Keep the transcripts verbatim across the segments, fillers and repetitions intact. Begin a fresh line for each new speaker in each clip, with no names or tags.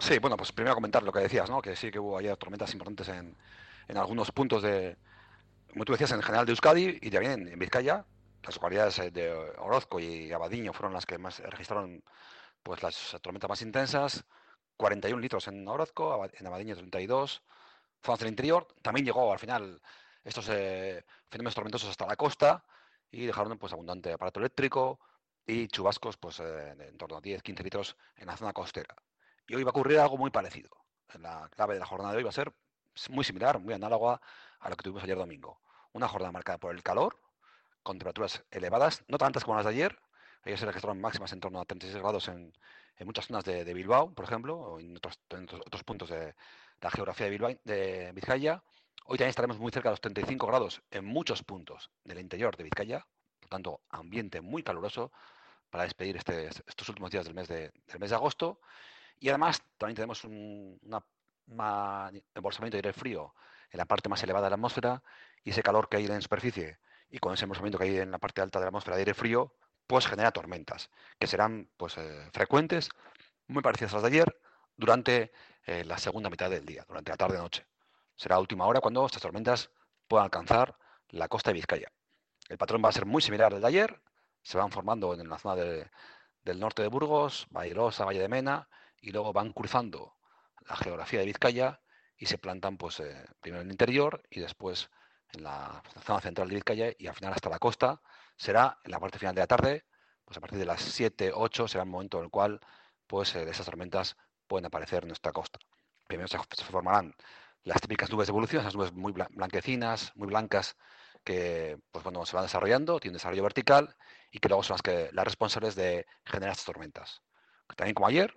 Sí, bueno, pues primero comentar lo que decías, ¿no? Que sí que hubo ayer tormentas importantes en, en algunos puntos de, como tú decías, en general de Euskadi y también en, en Vizcaya. Las localidades eh, de Orozco y Abadiño fueron las que más registraron pues las tormentas más intensas. cuarenta y uno litros en Orozco, Aba- en Abadiño treinta y dos. Zonas del interior. También llegó al final estos eh, fenómenos tormentosos hasta la costa y dejaron pues abundante aparato eléctrico y chubascos pues eh, en torno a diez quince litros en la zona costera. Y hoy va a ocurrir algo muy parecido. La clave de la jornada de hoy va a ser muy similar, muy análoga a lo que tuvimos ayer domingo. Una jornada marcada por el calor, con temperaturas elevadas, no tantas como las de ayer. Ayer se registraron máximas en torno a treinta y seis grados en, en muchas zonas de, de Bilbao, por ejemplo, o en otros, en otros, otros puntos de la geografía de, Bilbao, de Vizcaya. Hoy también estaremos muy cerca de los treinta y cinco grados en muchos puntos del interior de Vizcaya. Por tanto, ambiente muy caluroso para despedir este, estos últimos días del mes de, del mes de agosto. Y además también tenemos un una, una embolsamiento de aire frío en la parte más elevada de la atmósfera y ese calor que hay en superficie y con ese embolsamiento que hay en la parte alta de la atmósfera de aire frío, pues genera tormentas que serán pues eh, frecuentes, muy parecidas a las de ayer, durante eh, la segunda mitad del día, durante la tarde-noche. Será a última hora cuando estas tormentas puedan alcanzar la costa de Vizcaya. El patrón va a ser muy similar al de ayer, se van formando en la zona de, del norte de Burgos, Vallerosa, Valle de Mena, y luego van cruzando la geografía de Vizcaya y se plantan pues eh, primero en el interior y después en la zona central de Vizcaya y al final hasta la costa. Será en la parte final de la tarde, pues a partir de las siete ocho será el momento en el cual pues eh, esas tormentas pueden aparecer en nuestra costa. Primero se, se formarán las típicas nubes de evolución, esas nubes muy blanquecinas, muy blancas, que pues bueno, se van desarrollando, tienen un desarrollo vertical y que luego son las, que, las responsables de generar estas tormentas. También como ayer,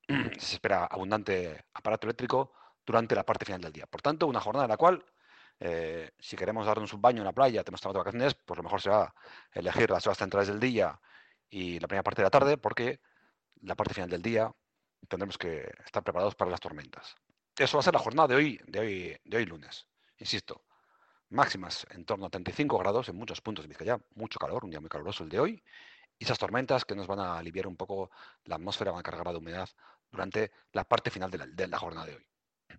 se espera abundante aparato eléctrico durante la parte final del día. Por tanto, una jornada en la cual, eh, si queremos darnos un baño en la playa, tenemos estamos de vacaciones, pues lo mejor será elegir las horas centrales del día y la primera parte de la tarde, porque la parte final del día tendremos que estar preparados para las tormentas. Eso va a ser la jornada de hoy, de hoy, de hoy lunes. Insisto, máximas en torno a treinta y cinco grados en muchos puntos de Vizcaya, mucho calor, un día muy caluroso el de hoy, y esas tormentas que nos van a aliviar un poco la atmósfera, van a cargar de humedad durante la parte final de la, de la jornada de hoy.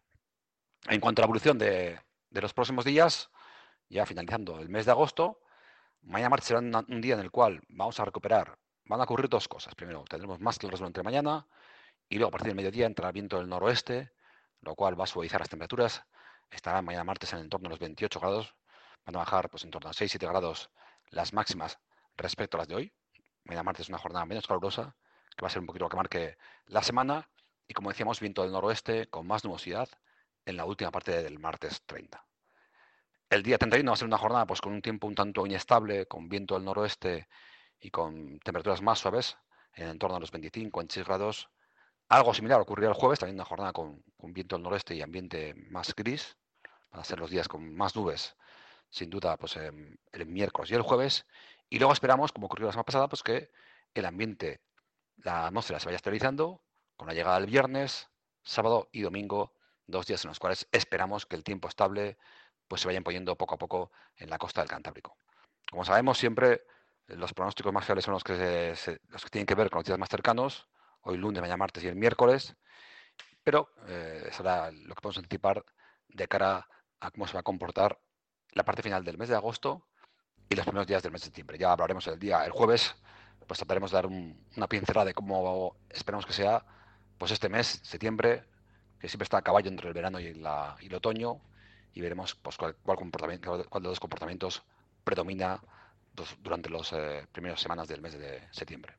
En cuanto a la evolución de, de, los próximos días, ya finalizando el mes de agosto, mañana martes será un, un día en el cual vamos a recuperar, van a ocurrir dos cosas. Primero, tendremos más claros durante la mañana y luego a partir del mediodía entrará viento del noroeste, lo cual va a suavizar las temperaturas. Estará mañana martes en el entorno de los veintiocho grados, van a bajar pues en torno a seis siete grados las máximas respecto a las de hoy. Mañana martes es una jornada menos calurosa, que va a ser un poquito lo que marque la semana. Y como decíamos, viento del noroeste con más nubosidad en la última parte del martes treinta. El día treinta y uno va a ser una jornada pues, con un tiempo un tanto inestable, con viento del noroeste y con temperaturas más suaves, en torno a los veinticinco, veintiséis grados. Algo similar ocurrirá el jueves, también una jornada con, con viento del noroeste y ambiente más gris. Van a ser los días con más nubes, sin duda, pues eh, el miércoles y el jueves. Y luego esperamos, como ocurrió la semana pasada, pues que el ambiente, la atmósfera se vaya estabilizando con la llegada del viernes, sábado y domingo, dos días en los cuales esperamos que el tiempo estable pues se vaya imponiendo poco a poco en la costa del Cantábrico. Como sabemos, siempre eh, los pronósticos más fiables son los que, se, se, los que tienen que ver con los días más cercanos, hoy lunes, mañana martes y el miércoles, pero eh, será lo que podemos anticipar de cara a cómo se va a comportar la parte final del mes de agosto y los primeros días del mes de septiembre. Ya hablaremos el día, el jueves, pues trataremos de dar un, una pincelada de cómo esperamos que sea pues este mes, septiembre, que siempre está a caballo entre el verano y, la, y el otoño, y veremos pues, cuál, cuál, comportamiento, cuál de los comportamientos predomina pues, durante las eh, primeras semanas del mes de septiembre.